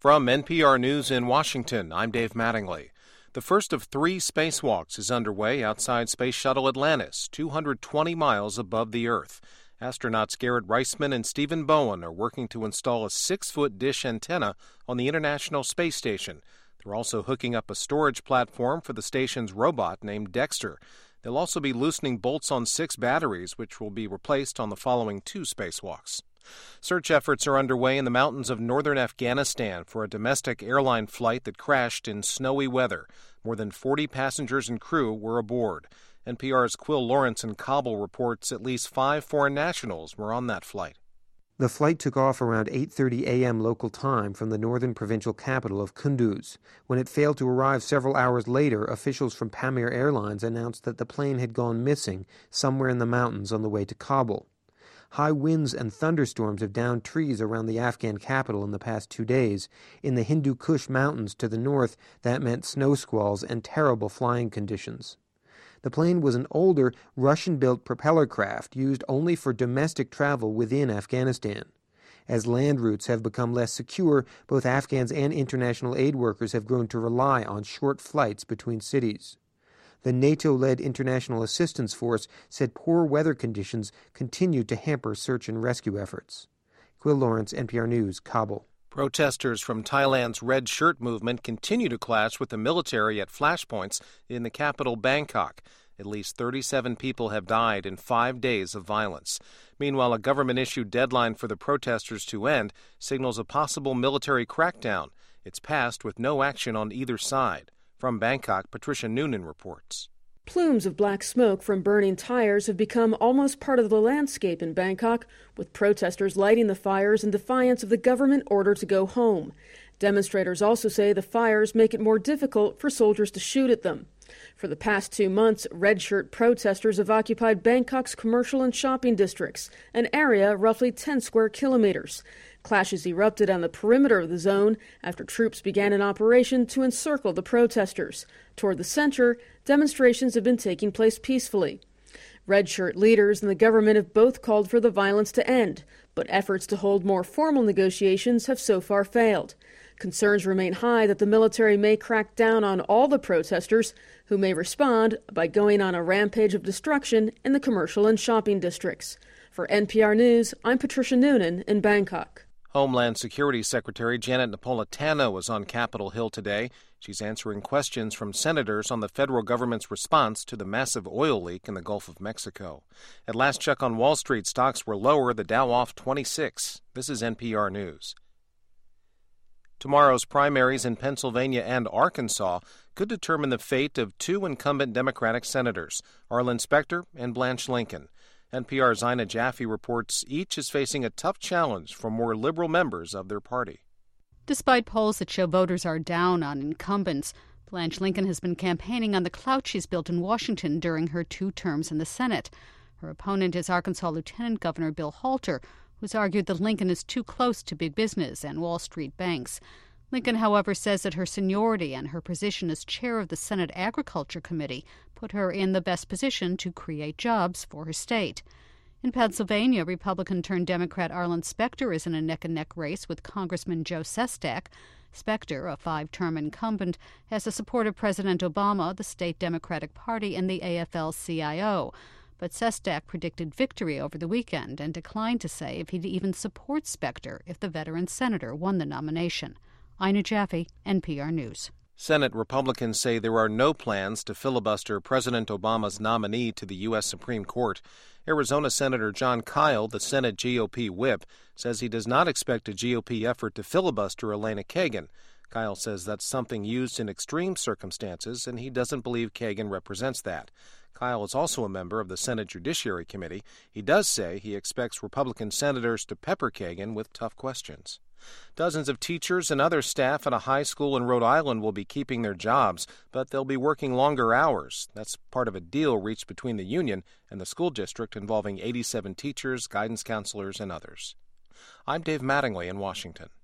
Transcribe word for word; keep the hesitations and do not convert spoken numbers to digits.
From N P R News in Washington, I'm Dave Mattingly. The first of three spacewalks is underway outside Space Shuttle Atlantis, two hundred twenty miles above the Earth. Astronauts Garrett Reisman and Stephen Bowen are working to install a six-foot dish antenna on the International Space Station. They're also hooking up a storage platform for the station's robot named Dexter. They'll also be loosening bolts on six batteries, which will be replaced on the following two spacewalks. Search efforts are underway in the mountains of northern Afghanistan for a domestic airline flight that crashed in snowy weather. More than forty passengers and crew were aboard. N P R's Quill Lawrence in Kabul reports at least five foreign nationals were on that flight. The flight took off around eight thirty a.m. local time from the northern provincial capital of Kunduz. When it failed to arrive several hours later, officials from Pamir Airlines announced that the plane had gone missing somewhere in the mountains on the way to Kabul. High winds and thunderstorms have downed trees around the Afghan capital in the past two days. In the Hindu Kush mountains to the north, that meant snow squalls and terrible flying conditions. The plane was an older, Russian-built propeller craft used only for domestic travel within Afghanistan. As land routes have become less secure, both Afghans and international aid workers have grown to rely on short flights between cities. The NATO-led International Assistance Force said poor weather conditions continued to hamper search and rescue efforts. Quill Lawrence, N P R News, Kabul. Protesters from Thailand's Red Shirt movement continue to clash with the military at flashpoints in the capital, Bangkok. At least thirty-seven people have died in five days of violence. Meanwhile, a government-issued deadline for the protesters to end signals a possible military crackdown. It's passed with no action on either side. From Bangkok, Patricia Noonan reports. Plumes of black smoke from burning tires have become almost part of the landscape in Bangkok, with protesters lighting the fires in defiance of the government order to go home. Demonstrators also say the fires make it more difficult for soldiers to shoot at them. For the past two months, red shirt protesters have occupied Bangkok's commercial and shopping districts, an area roughly ten square kilometers. Clashes erupted on the perimeter of the zone after troops began an operation to encircle the protesters. Toward the center, demonstrations have been taking place peacefully. Red shirt leaders and the government have both called for the violence to end, but efforts to hold more formal negotiations have so far failed. Concerns remain high that the military may crack down on all the protesters, who may respond by going on a rampage of destruction in the commercial and shopping districts. For N P R News, I'm Patricia Noonan in Bangkok. Homeland Security Secretary Janet Napolitano was on Capitol Hill today. She's answering questions from senators on the federal government's response to the massive oil leak in the Gulf of Mexico. At last check on Wall Street, stocks were lower, the Dow off twenty-six. This is N P R News. Tomorrow's primaries in Pennsylvania and Arkansas could determine the fate of two incumbent Democratic senators, Arlen Specter and Blanche Lincoln. N P R's Ina Jaffe reports each is facing a tough challenge from more liberal members of their party. Despite polls that show voters are down on incumbents, Blanche Lincoln has been campaigning on the clout she's built in Washington during her two terms in the Senate. Her opponent is Arkansas Lieutenant Governor Bill Halter, who's argued that Lincoln is too close to big business and Wall Street banks. Lincoln, however, says that her seniority and her position as chair of the Senate Agriculture Committee put her in the best position to create jobs for her state. In Pennsylvania, Republican-turned-Democrat Arlen Specter is in a neck-and-neck race with Congressman Joe Sestak. Specter, a five-term incumbent, has the support of President Obama, the state Democratic Party, and the A F L C I O. But Sestak predicted victory over the weekend and declined to say if he'd even support Specter if the veteran senator won the nomination. Ina Jaffe, N P R News. Senate Republicans say there are no plans to filibuster President Obama's nominee to the U S Supreme Court. Arizona Senator John Kyle, the Senate G O P whip, says he does not expect a G O P effort to filibuster Elena Kagan. Kyle says that's something used in extreme circumstances, and he doesn't believe Kagan represents that. Kyle is also a member of the Senate Judiciary Committee. He does say he expects Republican senators to pepper Kagan with tough questions. Dozens of teachers and other staff at a high school in Rhode Island will be keeping their jobs, but they'll be working longer hours. That's part of a deal reached between the union and the school district involving eighty-seven teachers, guidance counselors, and others. I'm Dave Mattingly in Washington.